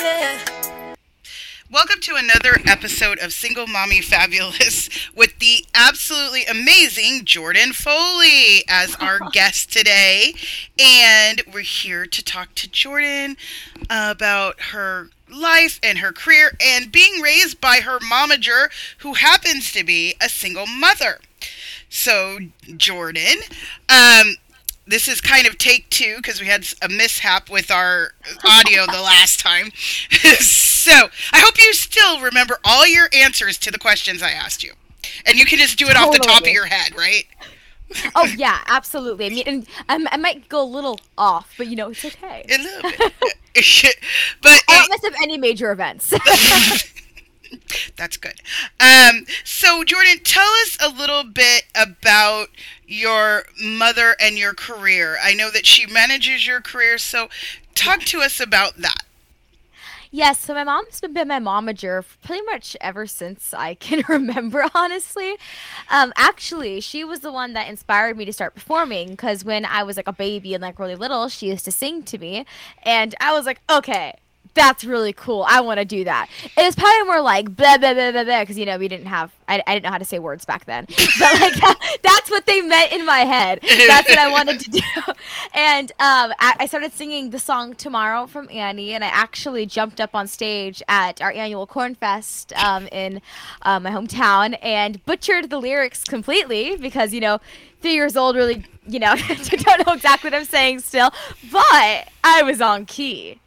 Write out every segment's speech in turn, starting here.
Welcome to another episode of Single Mommy Fabulous with the absolutely amazing Jordan Foley as our guest today. And we're here to talk to Jordan about her life and her career and being raised by her momager, who happens to be a single mother. So, Jordan, this is kind of take two because we had a mishap with our audio the last time. So I hope you still remember all your answers to the questions I asked you. And you can just do it off the top of your head, right? Oh, yeah, absolutely. I mean, and I might go a little off, but, it's okay. A little bit. But I don't mess up any major events. That's good. So, Jordan, tell us a little bit about your mother and your career. I know that she manages your career, so talk to us about that. Yes, so my mom's been my momager pretty much ever since I can remember, honestly. Actually, she was the one that inspired me to start performing because when I was like a baby and like really little, she used to sing to me, and I was like, okay, that's really cool. I want to do that. It was probably more like blah blah blah blah blah because we didn't have I didn't know how to say words back then, but like that's what they meant in my head. That's what I wanted to do. And I started singing the song "Tomorrow" from Annie, and I actually jumped up on stage at our annual Corn Fest in my hometown and butchered the lyrics completely because 3 years old really don't know exactly what I'm saying still, but I was on key.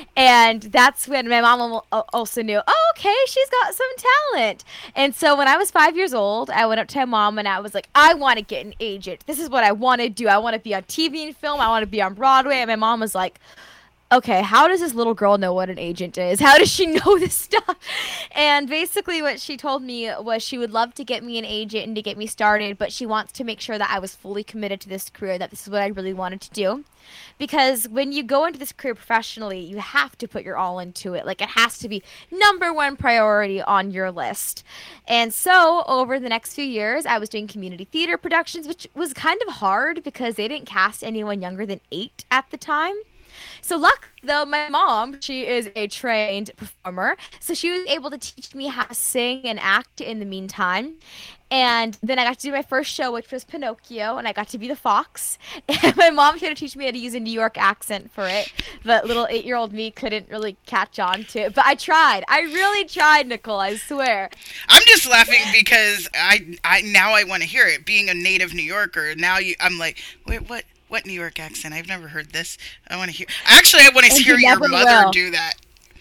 And that's when my mom also knew, oh, okay, she's got some talent. And so when I was 5 years old, I went up to my mom and I was like, I want to get an agent. This is what I want to do. I want to be on TV and film. I want to be on Broadway. And my mom was like, okay, how does this little girl know what an agent is? How does she know this stuff? And basically what she told me was she would love to get me an agent and to get me started, but she wants to make sure that I was fully committed to this career, that this is what I really wanted to do. Because when you go into this career professionally, you have to put your all into it. Like, it has to be number one priority on your list. And so over the next few years, I was doing community theater productions, which was kind of hard because they didn't cast anyone younger than 8 at the time. So luck though, my mom, she is a trained performer, so she was able to teach me how to sing and act in the meantime. And then I got to do my first show, which was Pinocchio, and I got to be the fox. And my mom tried to teach me how to use a New York accent for it, but little 8-year-old me couldn't really catch on to it. But I tried. I really tried, Nicole, I swear. I'm just laughing because I now I want to hear it. Being a native New Yorker, now I'm like, wait, what? What New York accent? I've never heard this. I want to hear. Actually, I want to hear your mother do that.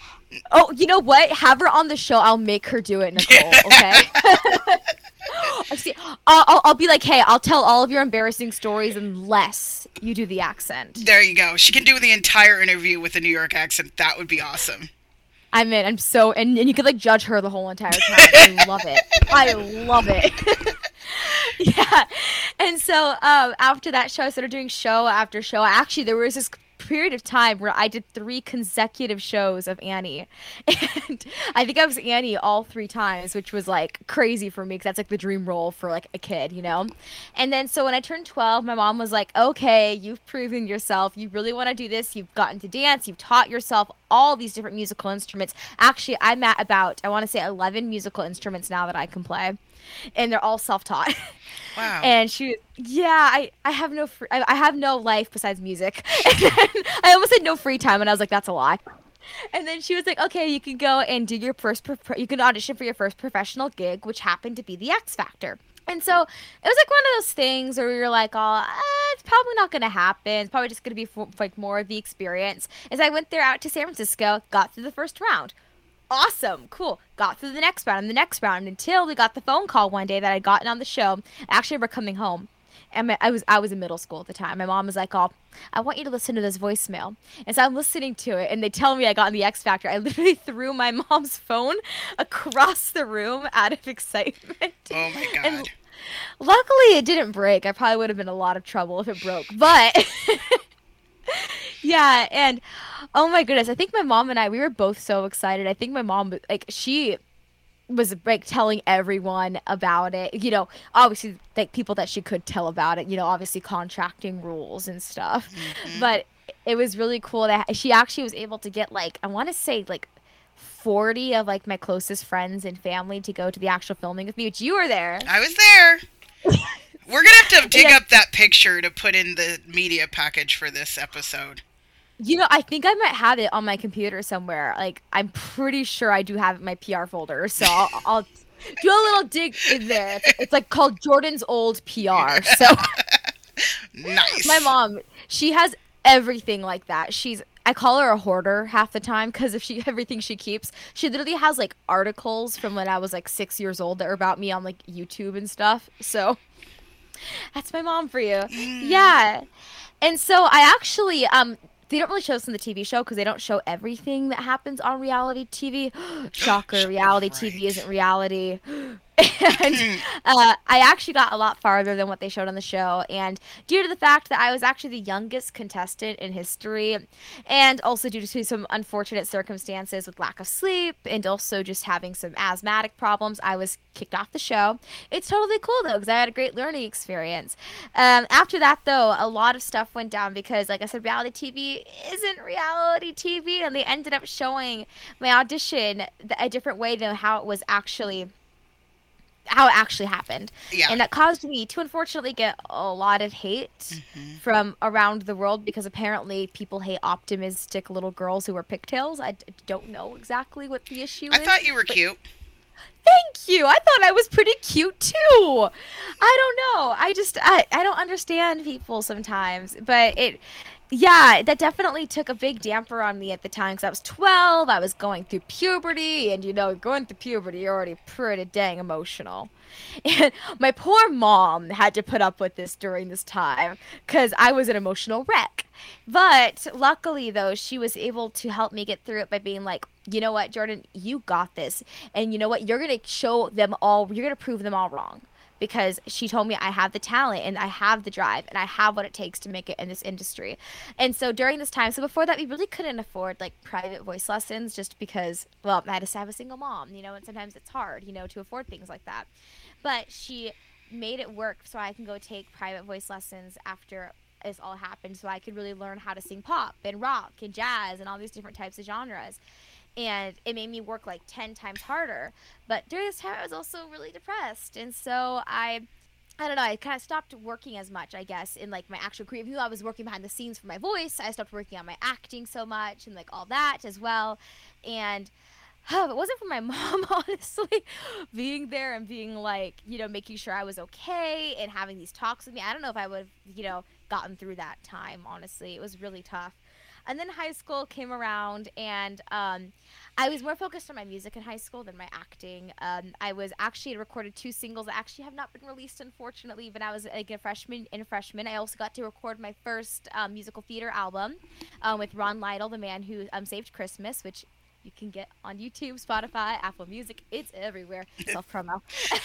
Oh, you know what? Have her on the show. I'll make her do it, Nicole. Okay. See, I'll be like, hey, I'll tell all of your embarrassing stories unless you do the accent. There you go. She can do the entire interview with a New York accent. That would be awesome. I'm so, and you could like judge her the whole entire time. I love it. I love it. Yeah. And so after that show, I started doing show after show. Actually, there was this period of time where I did 3 consecutive shows of Annie. And I think I was Annie all 3 times, which was like crazy for me because that's like the dream role for like a kid, And then so when I turned 12, my mom was like, okay, you've proven yourself. You really want to do this. You've gotten to dance. You've taught yourself all these different musical instruments. Actually, I'm at about, I want to say 11 musical instruments now that I can play. And they're all self-taught. Wow. And I have I have no life besides music. And then I almost had no free time, and I was like, that's a lie. And then she was like, okay, you can go and do your you can audition for your first professional gig, which happened to be the X Factor. And so it was like one of those things where you're like, it's probably not going to happen. It's probably just going to be like more of the experience. As I went there out to San Francisco, got through the first round. Awesome, cool. Got through the next round and the next round until we got the phone call one day that I'd gotten on the show. Actually, we're coming home. And I was in middle school at the time. My mom was like, oh, I want you to listen to this voicemail. And so I'm listening to it, and they tell me I got in the X Factor. I literally threw my mom's phone across the room out of excitement. Oh, my God. And luckily, it didn't break. I probably would have been in a lot of trouble if it broke. But yeah, and oh my goodness, I think my mom and I, we were both so excited. I think my mom, like, she was like telling everyone about it, obviously like people that she could tell about it, obviously contracting rules and stuff. Mm-hmm. But it was really cool that she actually was able to get like I want to say like 40 of like my closest friends and family to go to the actual filming with me, which you were there. I was there. We're gonna have to dig Yeah. up that picture to put in the media package for this episode. You know, I think I might have it on my computer somewhere. Like, I'm pretty sure I do have it in my PR folder. So I'll do a little dig in there. It's like called Jordan's old PR. So my Nice. mom, she has everything like that. I call her a hoarder half the time because if she everything she keeps, she literally has like articles from when I was like 6 years old that are about me on like YouTube and stuff. So that's my mom for you. Mm, Yeah. And so I actually they don't really show this in the TV show because they don't show everything that happens on reality TV. Shocker, reality TV right. isn't reality. And I actually got a lot farther than what they showed on the show. And due to the fact that I was actually the youngest contestant in history, and also due to some unfortunate circumstances with lack of sleep and also just having some asthmatic problems, I was kicked off the show. It's totally cool though because I had a great learning experience. After that, though, a lot of stuff went down because, like I said, reality TV isn't reality TV, and they ended up showing my audition a different way than how it actually happened. Yeah. And that caused me to unfortunately get a lot of hate Hmm. from around the world because apparently people hate optimistic little girls who wear pigtails. Don't know exactly what the issue I is, thought you were but cute. thank you. I thought I was pretty cute too. I don't know. I don't understand people sometimes, but yeah, that definitely took a big damper on me at the time because I was 12. I was going through puberty, and going through puberty, you're already pretty dang emotional. And my poor mom had to put up with this during this time because I was an emotional wreck. But luckily, though, she was able to help me get through it by being like, you know what, Jordan, you got this. And you know what, you're going to show them all, you're going to prove them all wrong. Because she told me I have the talent and I have the drive and I have what it takes to make it in this industry. And so during this time, so before that, we really couldn't afford like private voice lessons just because, well, I had to have a single mom, and sometimes it's hard, to afford things like that. But she made it work so I can go take private voice lessons after this all happened so I could really learn how to sing pop and rock and jazz and all these different types of genres. And it made me work like 10 times harder. But during this time, I was also really depressed. And so I don't know, I kind of stopped working as much, I guess, in like my actual career. Even though I was working behind the scenes for my voice, I stopped working on my acting so much and like all that as well. And if it wasn't for my mom, honestly, being there and being like, making sure I was okay and having these talks with me, I don't know if I would have, gotten through that time, honestly. It was really tough. And then high school came around, and I was more focused on my music in high school than my acting. I was actually recorded two singles that actually have not been released, unfortunately. When I was like a freshman, I also got to record my first musical theater album with Ron Lytle, the man who saved Christmas, which you can get on YouTube, Spotify, Apple Music. It's everywhere. Self promo.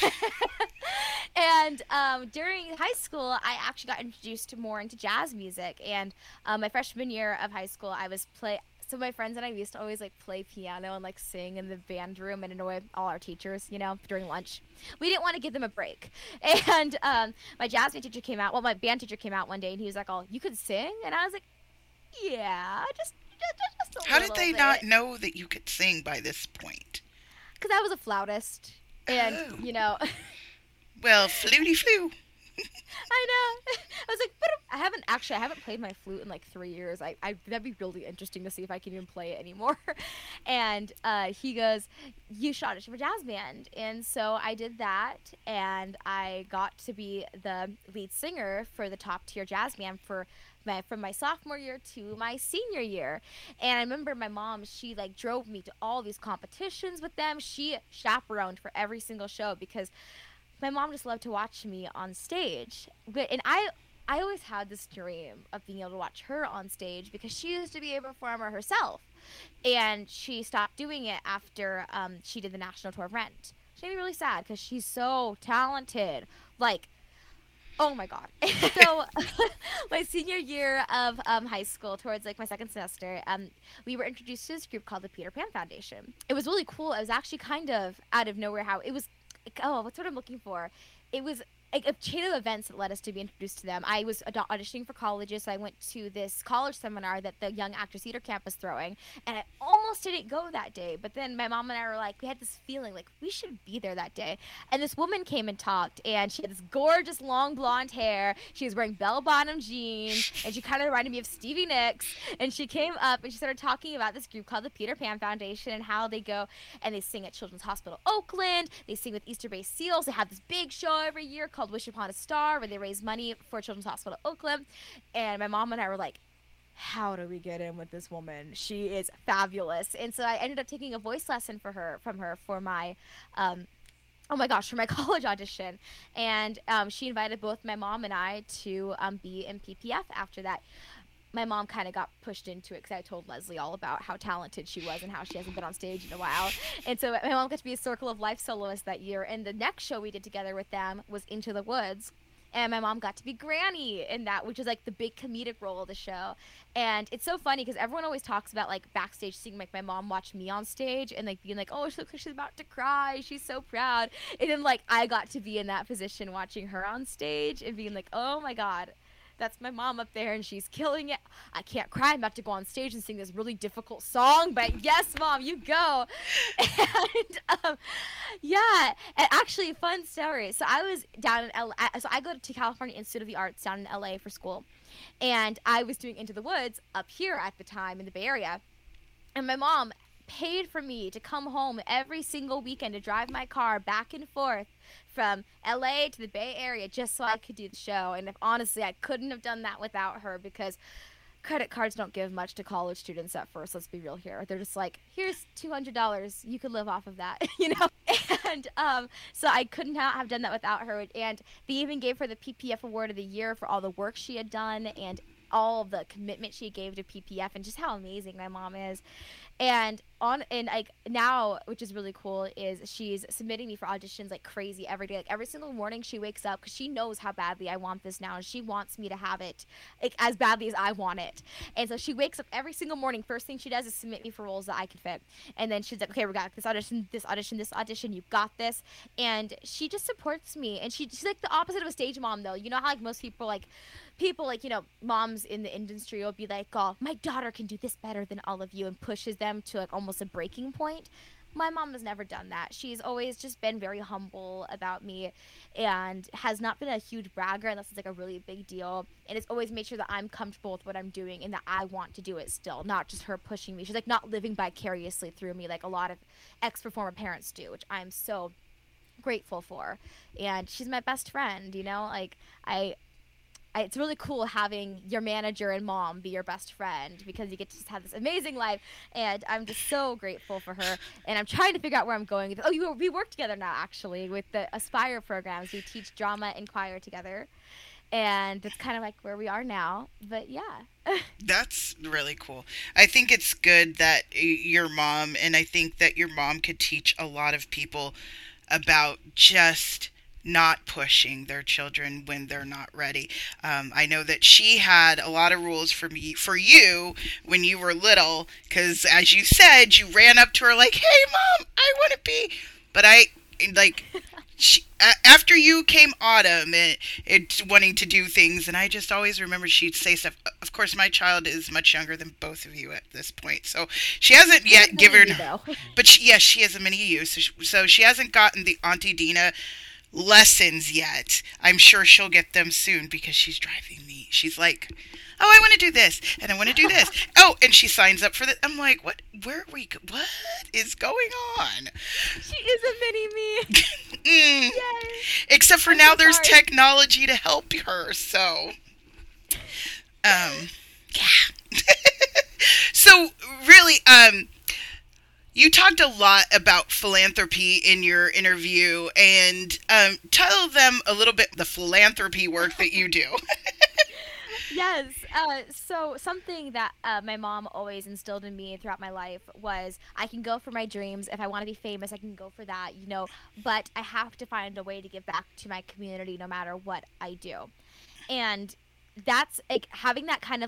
And during high school, I actually got introduced more into jazz music. And my freshman year of high school, I was play. So my friends and I used to always like play piano and like sing in the band room and annoy all our teachers, during lunch. We didn't want to give them a break. And my jazz band teacher came out. Well, my band teacher came out one day and he was like, "Oh, you could sing?" And I was like, "Yeah, just a How did little they bit." not know that you could sing by this point? Because I was a flautist. And, Oh. Well, fluty flu. I know. I was like, but I haven't played my flute in like 3 years. That'd be really interesting to see if I can even play it anymore. And he goes, "You should audition for jazz band." And so I did that, and I got to be the lead singer for the top tier jazz band from my sophomore year to my senior year. And I remember my mom, she like drove me to all these competitions with them. She chaperoned for every single show because my mom just loved to watch me on stage. And I always had this dream of being able to watch her on stage because she used to be a performer herself. And she stopped doing it after she did the national tour of Rent. She made me really sad because she's so talented. Like, oh my God. So, my senior year of high school, towards like my second semester, we were introduced to this group called the Peter Pan Foundation. It was really cool. It was actually kind of out of nowhere how it was. Oh, what's what I'm looking for? It was a chain of events that led us to be introduced to them. I was auditioning for colleges, so I went to this college seminar that the Young Actors Theater Camp was throwing, and I almost didn't go that day. But then my mom and I were like, we had this feeling like we should be there that day. And this woman came and talked, and she had this gorgeous long blonde hair. She was wearing bell-bottom jeans, and she kind of reminded me of Stevie Nicks. And she came up and she started talking about this group called the Peter Pan Foundation and how they go and they sing at Children's Hospital Oakland. They sing with Easter Bay Seals. They have this big show every year called Wish Upon a Star where they raise money for Children's Hospital Oakland. And my mom and I were like, how do we get in with this woman? She is fabulous. And so I ended up taking a voice lesson from her for my oh my gosh, for my college audition. And she invited both my mom and I to be in PPF after that. My mom kind of got pushed into it because I told Leslie all about how talented she was and how she hasn't been on stage in a while. And so my mom got to be a Circle of Life soloist that year. And the next show we did together with them was Into the Woods. And my mom got to be Granny in that, which is like the big comedic role of the show. And it's so funny because everyone always talks about like backstage seeing like my mom watch me on stage and like being like, oh, she looks like she's about to cry. She's so proud. And then like I got to be in that position watching her on stage and being like, oh my God, that's my mom up there and she's killing it. I can't cry. I'm about to go on stage and sing this really difficult song, but yes, Mom, you go. And yeah, and actually, fun story. So I was down in LA. So I go to California Institute of the Arts down in LA for school, and I was doing Into the Woods up here at the time in the Bay Area, and my mom paid for me to come home every single weekend to drive my car back and forth from LA to the Bay Area just so I could do the show. And if honestly, I couldn't have done that without her because credit cards don't give much to college students at first. Let's be real here. They're just like, here's $200. You could live off of that, you know? And so I couldn't have done that without her. And they even gave her the PPF Award of the Year for all the work she had done and all of the commitment she gave to PPF and just how amazing my mom is. And like now, which is really cool, is she's submitting me for auditions like crazy every day. Like every single morning she wakes up because she knows how badly I want this now, and she wants me to have it like as badly as I want it. And so she wakes up every single morning. First thing she does is submit me for roles that I can fit. And then she's like, "Okay, we got this audition, this audition, this audition. You got this." And she just supports me. And she's like the opposite of a stage mom, though. You know how like most people like you know, moms in the industry will be like, oh, my daughter can do this better than all of you, and pushes them to like almost a breaking point. My mom has never done that. She's always just been very humble about me and has not been a huge bragger unless it's like a really big deal. And it's always made sure that I'm comfortable with what I'm doing and that I want to do it still, not just her pushing me. She's like not living vicariously through me like a lot of ex-performer parents do, which I'm so grateful for. And she's my best friend, you know? Like it's really cool having your manager and mom be your best friend because you get to just have this amazing life, and I'm just so grateful for her. And I'm trying to figure out where I'm going. Oh, we work together now, actually, with the Aspire programs. We teach drama and choir together, and that's kind of like where we are now. But yeah. That's really cool. I think it's good that your mom, and I think that your mom could teach a lot of people about just not pushing their children when they're not ready. I know that she had a lot of rules for you when you were little, because as you said, you ran up to her like, "Hey, Mom, I want to be," but after you came Autumn and wanting to do things, and I just always remember she'd say stuff. Of course, my child is much younger than both of you at this point, so she hasn't yet given. But she has a mini you, so she hasn't gotten the Auntie Dina lessons yet. I'm sure she'll get them soon because she's driving me. She's like, "Oh, I want to do this and I want to do this." Oh, and she signs up for that. I'm like, "What? Where are we? What is going on?" She is a mini me. Yay. Except for now, there's technology to help her. So, yeah. So really, you talked a lot about philanthropy in your interview, and tell them a little bit the philanthropy work that you do. Yes. So something that my mom always instilled in me throughout my life was I can go for my dreams. If I want to be famous, I can go for that, you know, but I have to find a way to give back to my community no matter what I do. And that's like having that kind of like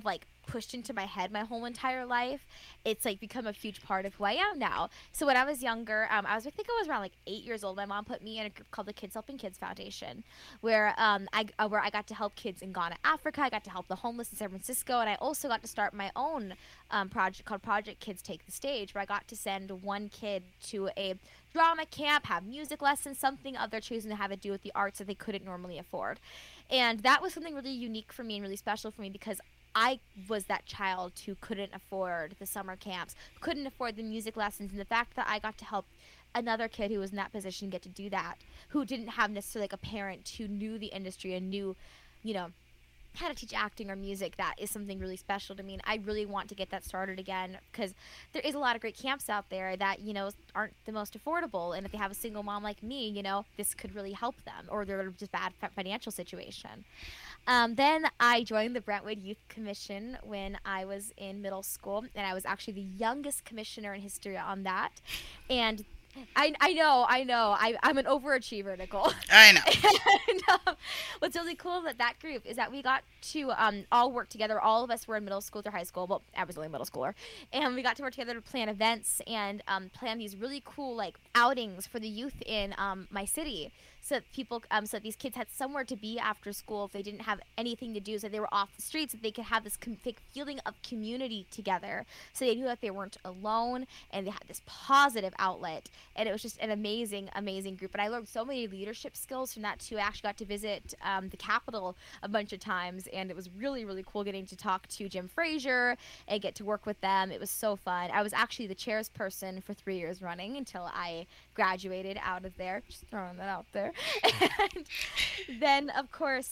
pushed into my head my whole entire life. It's like become a huge part of who I am now. So when I was younger, I think I was around like 8 years old. My mom put me in a group called the Kids Helping Kids Foundation, where I got to help kids in Ghana, Africa. I got to help the homeless in San Francisco, and I also got to start my own project called Project Kids Take the Stage, where I got to send one kid to a drama camp, have music lessons, something of their choosing to have to do with the arts that they couldn't normally afford. And that was something really unique for me and really special for me because I was that child who couldn't afford the summer camps, couldn't afford the music lessons, and the fact that I got to help another kid who was in that position get to do that, who didn't have necessarily like a parent who knew the industry and knew, you know, how to teach acting or music, that is something really special to me. And I really want to get that started again because there is a lot of great camps out there that, you know, aren't the most affordable. And if they have a single mom like me, you know, this could really help them, or they're just bad financial situation. Then I joined the Brentwood Youth Commission when I was in middle school, and I was actually the youngest commissioner in history on that. And I know. I'm an overachiever, Nicole. I know. And what's really cool about that group is that we got to all work together. All of us were in middle school through high school. Well, I was only a middle schooler. And we got to work together to plan events and plan these really cool, like, outings for the youth in my city. So that people, so that these kids had somewhere to be after school if they didn't have anything to do. So they were off the streets, that they could have this feeling of community together. So they knew that they weren't alone, and they had this positive outlet. And it was just an amazing, amazing group. And I learned so many leadership skills from that too. I actually got to visit the Capitol a bunch of times, and it was really, really cool getting to talk to Jim Frazier and get to work with them. It was so fun. I was actually the chairperson for 3 years running until I graduated out of there. Just throwing that out there. And then, of course,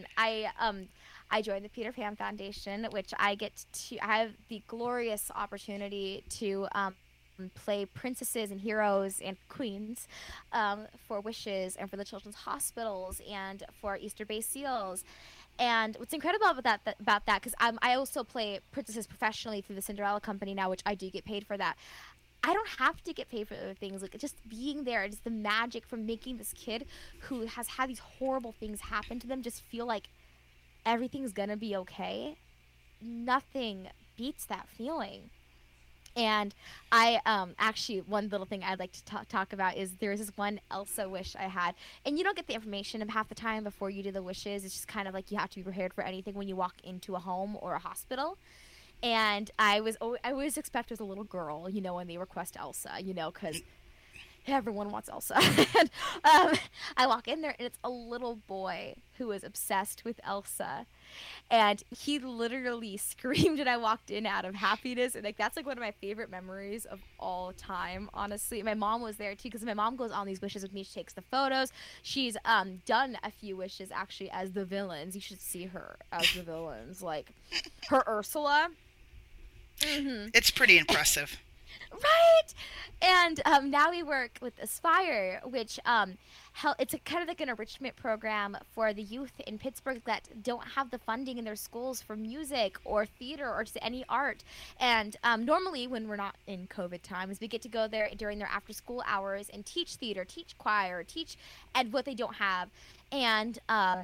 I joined the Peter Pan Foundation, which I have the glorious opportunity to play princesses and heroes and queens for Wishes and for the Children's Hospitals and for Easter Bay Seals. And what's incredible about that, because I also play princesses professionally through the Cinderella Company now, which I do get paid for that. I don't have to get paid for other things. Like, just being there, just the magic from making this kid who has had these horrible things happen to them just feel like everything's gonna be okay. Nothing beats that feeling. And I actually, one little thing I'd like to talk about is there's this one Elsa wish I had, and you don't get the information of half the time before you do the wishes. It's just kind of like you have to be prepared for anything when you walk into a home or a hospital. And I always expect as a little girl, you know, when they request Elsa, you know, because everyone wants Elsa. And I walk in there, and it's a little boy who is obsessed with Elsa. And he literally screamed, and I walked in out of happiness. And, like, that's, like, one of my favorite memories of all time, honestly. My mom was there, too, because my mom goes on these wishes with me. She takes the photos. She's done a few wishes, actually, as the villains. You should see her as the villains. Like, her Ursula. Mm-hmm. It's pretty impressive. Right. And now we work with Aspire, which it's a kind of like an enrichment program for the youth in Pittsburgh that don't have the funding in their schools for music or theater or just any art. And normally when we're not in COVID times, we get to go there during their after school hours and teach theater, teach choir, and what they don't have. And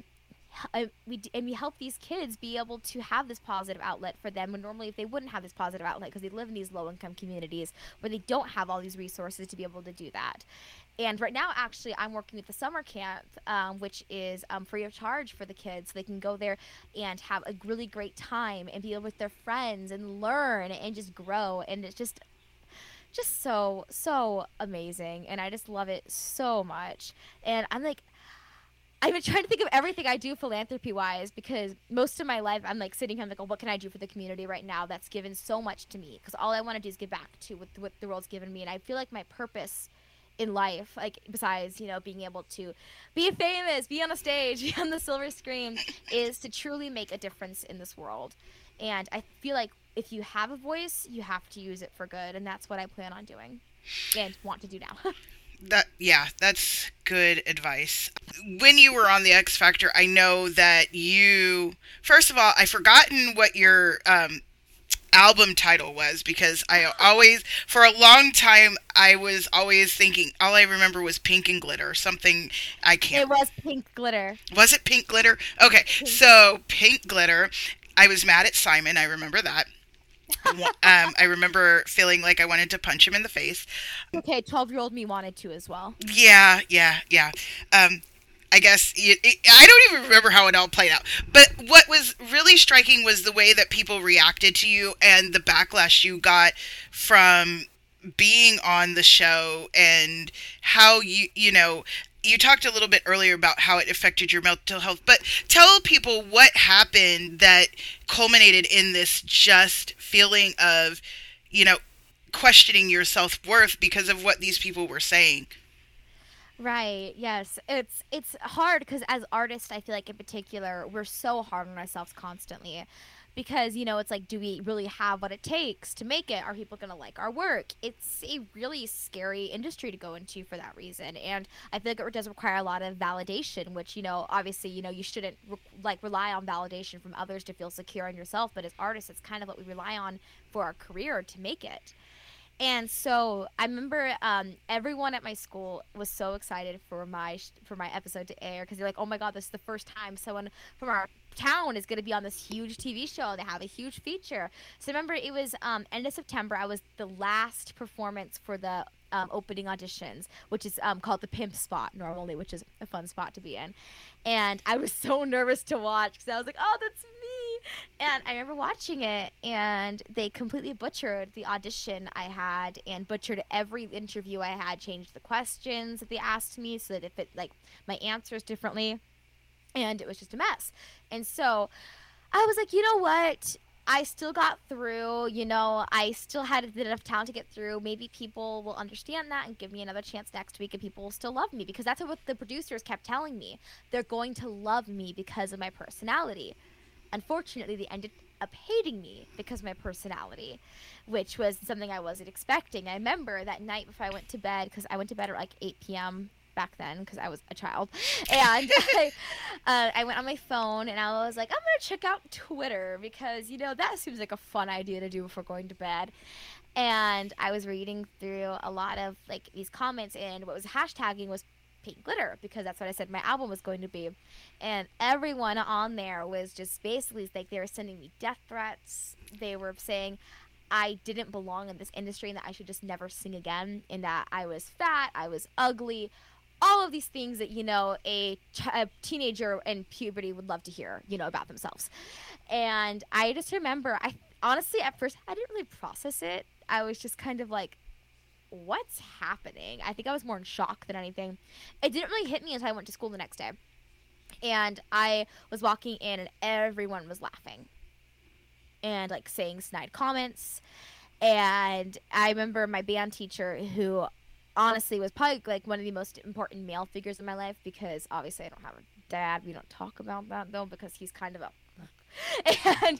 we help these kids be able to have this positive outlet for them when normally if they wouldn't have this positive outlet because they live in these low income communities where they don't have all these resources to be able to do that. And right now, actually, I'm working with the summer camp, which is free of charge for the kids. So they can go there and have a really great time and be with their friends and learn and just grow. And it's just so amazing. And I just love it so much. And I've been trying to think of everything I do philanthropy-wise because most of my life I'm like sitting here and like, oh, what can I do for the community right now that's given so much to me? Because all I want to do is give back to what the world's given me. And I feel like my purpose in life, like besides, you know, being able to be famous, be on a stage, be on the silver screen, is to truly make a difference in this world. And I feel like if you have a voice, you have to use it for good. And that's what I plan on doing and want to do now. That's good advice. When you were on the X Factor, I know that first of all, I've forgotten what your album title was because for a long time, I was always thinking, all I remember was Pink and Glitter, something I can't. It was Pink Glitter. Was it Pink Glitter? Okay, so Pink Glitter. I was mad at Simon. I remember that. I remember feeling like I wanted to punch him in the face. Okay, 12-year-old me wanted to as well. Yeah, yeah, yeah. Um, I guess I don't even remember how it all played out. But what was really striking was the way that people reacted to you and the backlash you got from being on the show and how you talked a little bit earlier about how it affected your mental health, but tell people what happened that culminated in this just feeling of, you know, questioning your self-worth because of what these people were saying. Right. Yes. It's hard because as artists, I feel like in particular, we're so hard on ourselves constantly. Because, it's like, do we really have what it takes to make it? Are people going to like our work? It's a really scary industry to go into for that reason. And I feel like it does require a lot of validation, which, obviously, you shouldn't rely on validation from others to feel secure in yourself. But as artists, it's kind of what we rely on for our career to make it. And so I remember everyone at my school was so excited for my episode to air because they're like, "Oh my God, this is the first time someone from our town is going to be on this huge TV show. They have a huge feature." So I remember it was end of September. I was the last performance for the opening auditions, which is called the pimp spot normally, which is a fun spot to be in. And I was so nervous to watch because I was like, "Oh, that's me." And I remember watching it, and they completely butchered the audition I had, and butchered every interview I had, changed the questions that they asked me so that it fit like my answers differently, and it was just a mess. And so I was like, you know what? I still got through, I still had enough talent to get through. Maybe people will understand that and give me another chance next week and people will still love me because that's what the producers kept telling me. They're going to love me because of my personality. Unfortunately, they ended up hating me because of my personality, which was something I wasn't expecting. I remember that night before I went to bed, because I went to bed at like 8 p.m. back then because I was a child, and I went on my phone and I was like, I'm gonna check out Twitter because that seems like a fun idea to do before going to bed. And I was reading through a lot of like these comments, and what was hashtagging was pink glitter because that's what I said my album was going to be. And everyone on there was just basically like they were sending me death threats. They were saying I didn't belong in this industry and that I should just never sing again, and that I was fat, I was ugly, all of these things that a teenager in puberty would love to hear about themselves. And I just remember, I honestly at first I didn't really process it. I was just kind of like, what's happening? I think I was more in shock than anything. It didn't really hit me until I went to school the next day. And I was walking in and everyone was laughing and like saying snide comments. And I remember my band teacher, who honestly was probably like one of the most important male figures in my life, because obviously I don't have a dad. We don't talk about that though because he's kind of a and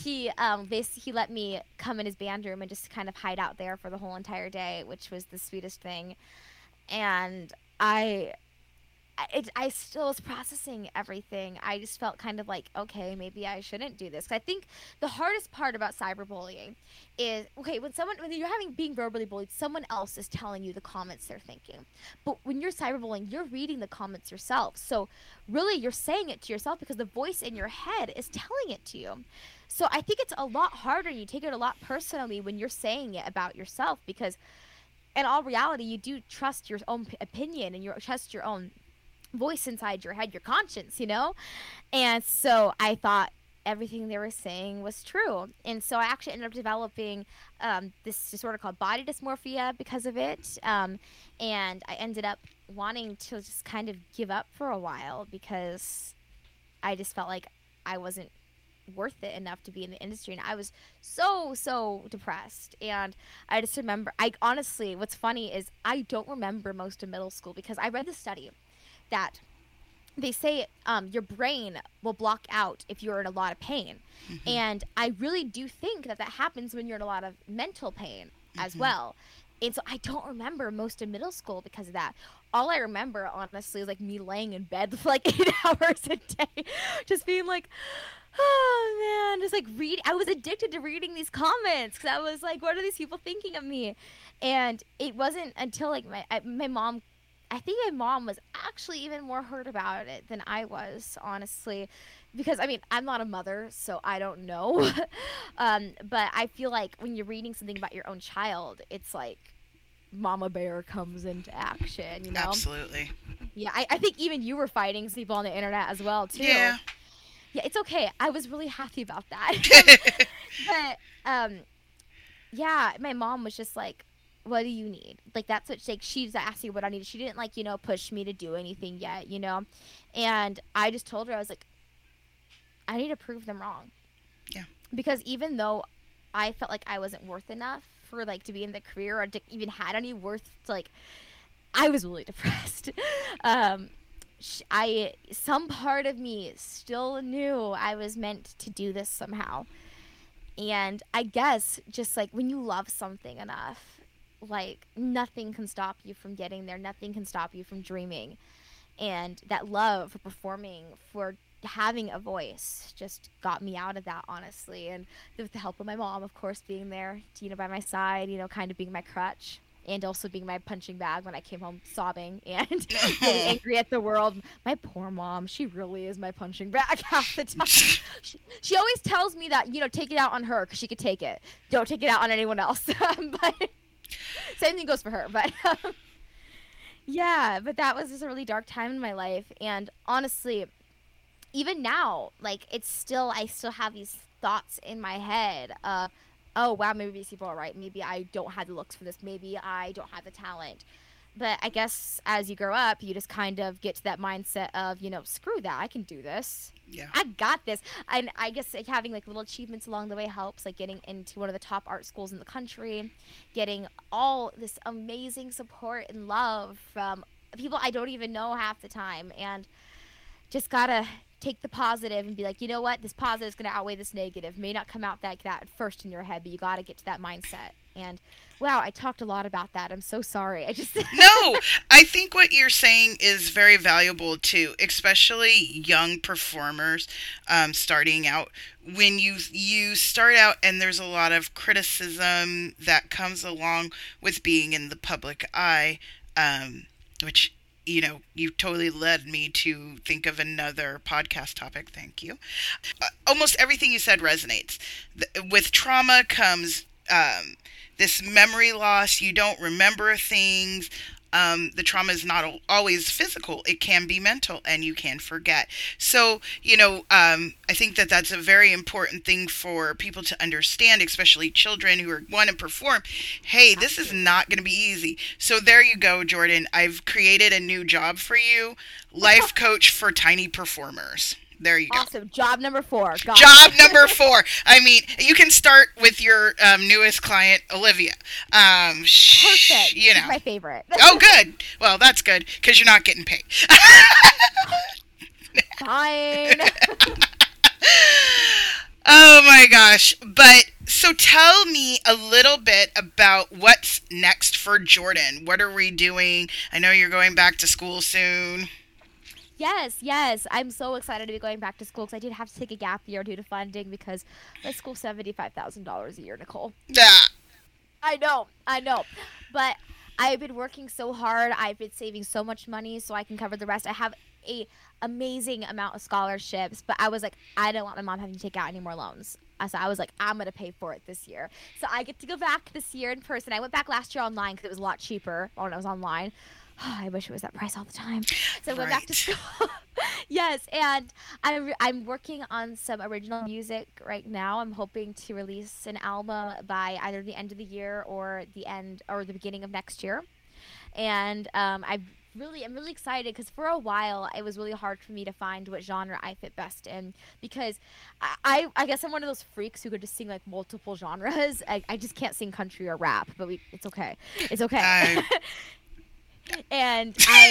he let me come in his band room and just kind of hide out there for the whole entire day, which was the sweetest thing. And I still was processing everything. I just felt kind of like, okay, maybe I shouldn't do this. I think the hardest part about cyberbullying is, okay, when you're being verbally bullied, someone else is telling you the comments they're thinking. But when you're cyberbullying, you're reading the comments yourself. So really, you're saying it to yourself because the voice in your head is telling it to you. So I think it's a lot harder, and you take it a lot personally when you're saying it about yourself, because in all reality, you do trust your own opinion and you trust your own voice inside your head, your conscience. And so I thought everything they were saying was true. And so I actually ended up developing this disorder called body dysmorphia because of it. And I ended up wanting to just kind of give up for a while because I just felt like I wasn't worth it enough to be in the industry, and I was so depressed. And I just remember, I honestly, what's funny is I don't remember most of middle school because I read the study that they say your brain will block out if you're in a lot of pain. Mm-hmm. And I really do think that happens when you're in a lot of mental pain as well. And so I don't remember most of middle school because of that. All I remember, honestly, is like me laying in bed for like 8 hours a day, just being like, oh man, just like I was addicted to reading these comments because I was like, what are these people thinking of me? And it wasn't until like my mom, I think my mom was actually even more hurt about it than I was, honestly, because I mean, I'm not a mother, so I don't know. But I feel like when you're reading something about your own child, it's like Mama Bear comes into action, you know? Absolutely. Yeah, I think even you were fighting people on the internet as well, too. Yeah. Yeah, it's okay. I was really happy about that. But yeah, my mom was just like, "What do you need?" Like that's what like she's asking what I needed. She didn't like push me to do anything yet, and I just told her I was like, I need to prove them wrong Yeah. because even though I felt like I wasn't worth enough for like to be in the career or to even had any worth to like I was really depressed. um I some part of me still knew I was meant to do this somehow. And I guess just like when you love something enough, like nothing can stop you from getting there. Nothing can stop you from dreaming. And that love for performing, for having a voice, just got me out of that, honestly. And with the help of my mom, of course, being there, by my side, kind of being my crutch. And also being my punching bag when I came home sobbing and really angry at the world. My poor mom, she really is my punching bag half the time. She always tells me that, take it out on her because she could take it. Don't take it out on anyone else. But same thing goes for her. But yeah, but that was just a really dark time in my life. And honestly, even now, like I still have these thoughts in my head of, oh wow, maybe these people are right. Maybe I don't have the looks for this. Maybe I don't have the talent. But I guess as you grow up, you just kind of get to that mindset of, screw that. I can do this. Yeah. I got this. And I guess like having like little achievements along the way helps, like getting into one of the top art schools in the country, getting all this amazing support and love from people I don't even know half the time. And just gotta take the positive and be like, you know what, this positive is gonna outweigh this negative. May not come out like that at first in your head, but you gotta get to that mindset. And wow, I talked a lot about that. I'm so sorry. I just No, I think what you're saying is very valuable too, especially young performers starting out. When you start out and there's a lot of criticism that comes along with being in the public eye, which you totally led me to think of another podcast topic. Thank you. Almost everything you said resonates. With trauma comes this memory loss. You don't remember things. The trauma is not always physical. It can be mental, and you can forget. So, I think that that's a very important thing for people to understand, especially children who want to perform. Hey, this is not going to be easy. So there you go, Jordan. I've created a new job for you, life coach for tiny performers. There you go. Awesome. Job number 4. Job number 4. I mean, you can start with your newest client, Olivia. Perfect. She's my favorite. Oh, good. Well, that's good because you're not getting paid. Fine. Oh my gosh. But so tell me a little bit about what's next for Jordan. What are we doing? I know you're going back to school soon. Yes. I'm so excited to be going back to school because I did have to take a gap year due to funding because my school's $75,000 a year, Nicole. Yeah. I know. But I've been working so hard. I've been saving so much money so I can cover the rest. I have a amazing amount of scholarships, but I was like, I don't want my mom having to take out any more loans. So I was like, I'm going to pay for it this year. So I get to go back this year in person. I went back last year online because it was a lot cheaper when I was online. I wish it was that price all the time. So I went back to school. Yes, and I'm working on some original music right now. I'm hoping to release an album by either the end of the year or the beginning of next year. And I'm really excited because for a while it was really hard for me to find what genre I fit best in because I guess I'm one of those freaks who could just sing like multiple genres. I just can't sing country or rap, but it's okay. It's okay. And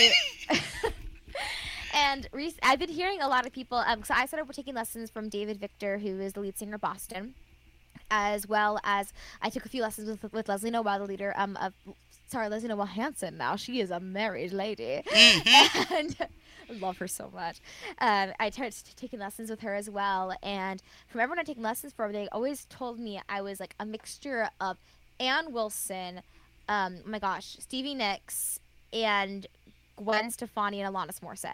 I've been hearing a lot of people. So I started taking lessons from David Victor, who is the lead singer of Boston, as well as I took a few lessons with Leslie Noel, the leader Leslie Noel Hansen. Now she is a married lady, and I love her so much. I started taking lessons with her as well, and from everyone I taking lessons from, they always told me I was like a mixture of Ann Wilson, oh my gosh, Stevie Nicks, and Gwen Stefani and Alanis Morissette.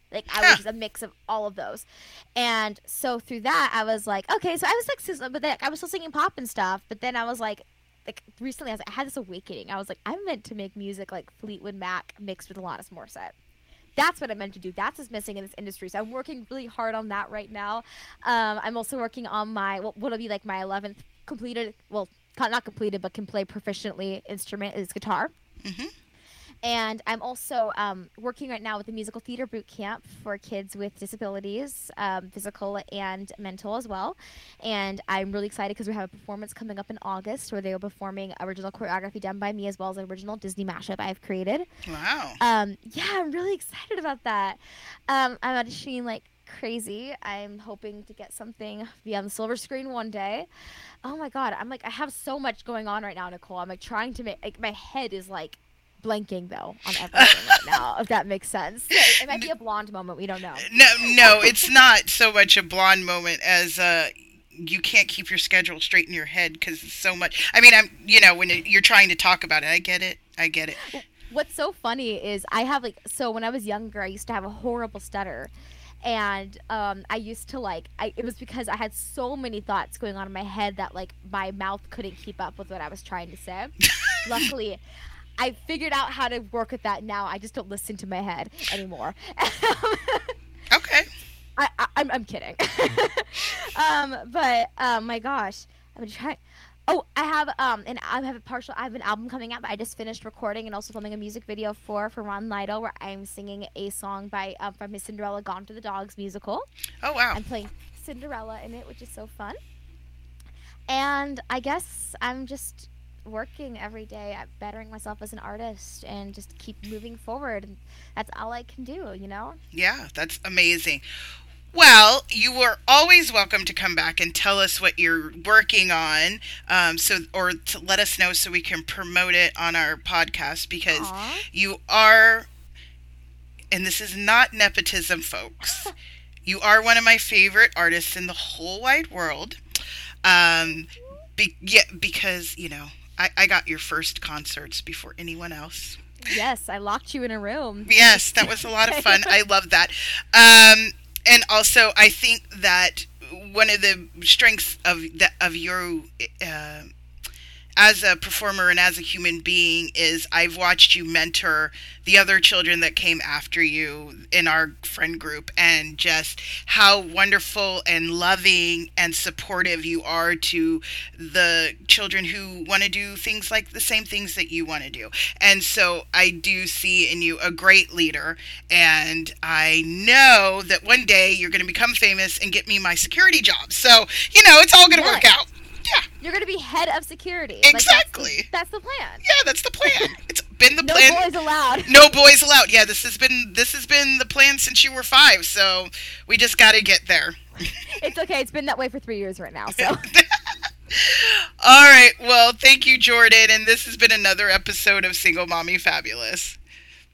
Like I was just a mix of all of those. And so through that, I was like, okay, so I was like, but then I was still singing pop and stuff. But then I was like recently, I had this awakening. I was like, I'm meant to make music like Fleetwood Mac mixed with Alanis Morissette. That's what I'm meant to do. That's what's missing in this industry. So I'm working really hard on that right now. I'm also working on my what'll be like my 11th completed, well, not completed, but can play proficiently instrument is guitar. Mm-hmm. And I'm also working right now with the musical theater boot camp for kids with disabilities, physical and mental as well. And I'm really excited because we have a performance coming up in August where they are performing original choreography done by me as well as an original Disney mashup I've created. Wow. Yeah, I'm really excited about that. I'm auditioning like crazy. I'm hoping to get something be on the silver screen one day. Oh my God. I'm like, I have so much going on right now, Nicole. I'm like trying to make, like, my head is like blanking though on everything right now, if that makes sense. It might be a blonde moment, we don't know. No, it's not so much a blonde moment as you can't keep your schedule straight in your head because it's so much. I mean, when you're trying to talk about it, I get it. What's so funny is I have so when I was younger, I used to have a horrible stutter. And I used to it was because I had so many thoughts going on in my head that like my mouth couldn't keep up with what I was trying to say. Luckily, I figured out how to work with that now. I just don't listen to my head anymore. Okay. I'm kidding. But my gosh, I'm trying. Oh, I have an album coming out that I just finished recording and also filming a music video for Ron Lytle where I'm singing a song from his Cinderella Gone to the Dogs musical. Oh wow. I'm playing Cinderella in it, which is so fun. And I guess I'm just working every day at bettering myself as an artist and just keep moving forward. And that's all I can do, Yeah, that's amazing. Well, you are always welcome to come back and tell us what you're working on, or to let us know so we can promote it on our podcast because Aww. You are, and this is not nepotism, folks. You are one of my favorite artists in the whole wide world. Because I got your first concerts before anyone else. Yes, I locked you in a room. Yes, that was a lot of fun. I love that. And also, I think that one of the strengths of you as a performer and as a human being is I've watched you mentor the other children that came after you in our friend group and just how wonderful and loving and supportive you are to the children who want to do things like the same things that you want to do. And so I do see in you a great leader, and I know that one day you're going to become famous and get me my security job. So, it's all going to work out. Yeah. You're going to be head of security. Exactly. That's the plan. Yeah, that's the plan. It's been the plan. No boys allowed. No boys allowed. Yeah, this has been the plan since you were 5. So we just got to get there. It's okay. It's been that way for 3 years right now. So. All right. Well, thank you, Jordan. And this has been another episode of Single Mommy Fabulous.